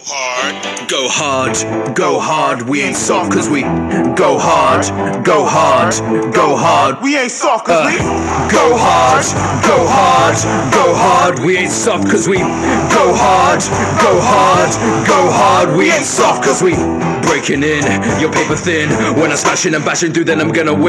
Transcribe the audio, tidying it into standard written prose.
Go hard, we ain't soft cause we go hard, go hard, go hard. We ain't soft cause we go hard, go hard, go hard. We ain't soft cause we go hard, go hard, go hard. We ain't soft cause we breaking in, your paper thin. When I'm smashing and bashing through, then I'm gonna win.